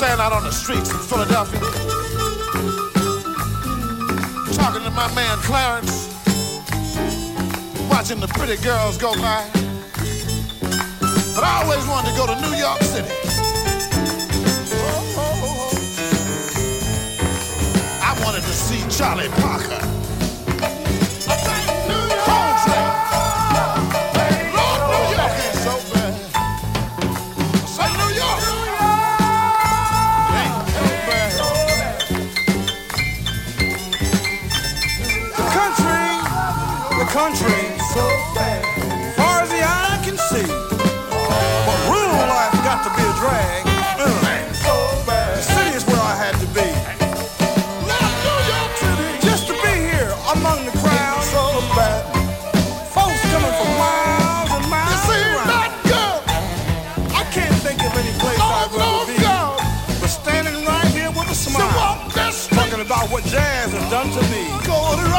stand out on the streets in Philadelphia, talking to my man Clarence, watching the pretty girls go by. But I always wanted to go to New York City. I wanted to see Charlie Parker. Country, so bad, far as the eye can see. But rural life got to be a drag. So bad. The city is where I had to be. New York City, just to be here among the crowd. So bad. Folks coming from miles and miles. You see that girl? I can't think of any place I'd rather be. But standing right here with a smile, talking about what jazz has done to me.